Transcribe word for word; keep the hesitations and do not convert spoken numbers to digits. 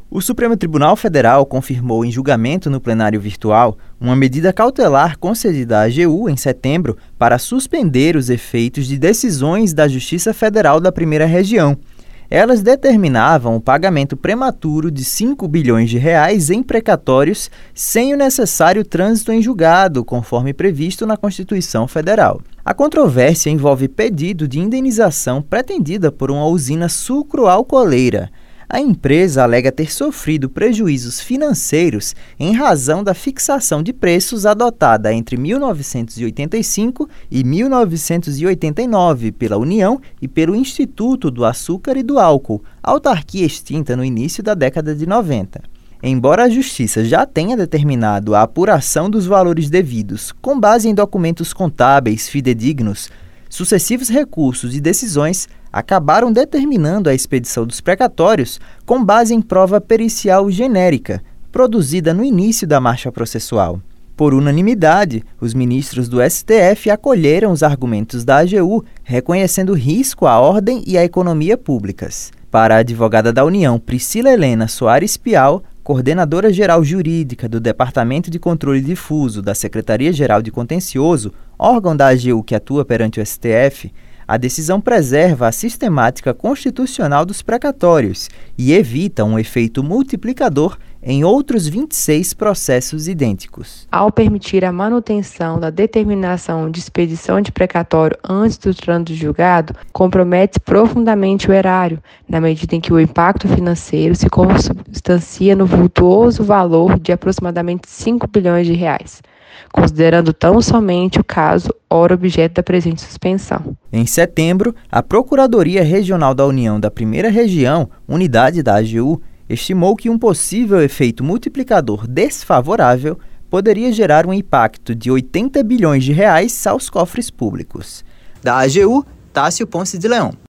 O Supremo Tribunal Federal confirmou em julgamento no plenário virtual uma medida cautelar concedida à A G U em setembro para suspender os efeitos de decisões da Justiça Federal da Primeira Região. Elas determinavam o pagamento prematuro de cinco bilhões de reais em precatórios sem o necessário trânsito em julgado, conforme previsto na Constituição Federal. A controvérsia envolve pedido de indenização pretendida por uma usina sucroalcooleira. A empresa alega ter sofrido prejuízos financeiros em razão da fixação de preços adotada entre mil novecentos e oitenta e cinco e mil novecentos e oitenta e nove pela União e pelo Instituto do Açúcar e do Álcool, autarquia extinta no início da década de noventa. Embora a Justiça já tenha determinado a apuração dos valores devidos com base em documentos contábeis fidedignos, sucessivos recursos e decisões acabaram determinando a expedição dos precatórios com base em prova pericial genérica, produzida no início da marcha processual. Por unanimidade, os ministros do S T F acolheram os argumentos da A G U, reconhecendo risco à ordem e à economia públicas. Para a advogada da União, Priscila Helena Soares Pial, coordenadora geral jurídica do Departamento de Controle Difuso da Secretaria-Geral de Contencioso, órgão da A G U que atua perante o S T F, a decisão preserva a sistemática constitucional dos precatórios e evita um efeito multiplicador em outros vinte e seis processos idênticos. Ao permitir a manutenção da determinação de expedição de precatório antes do trânsito julgado, compromete profundamente o erário, na medida em que o impacto financeiro se consubstancia no vultuoso valor de aproximadamente cinco bilhões de reais. Considerando tão somente o caso, ora objeto da presente suspensão. Em setembro, a Procuradoria Regional da União da Primeira Região, unidade da A G U, estimou que um possível efeito multiplicador desfavorável poderia gerar um impacto de oitenta bilhões de reais aos cofres públicos. Da A G U, Tássio Ponce de Leão.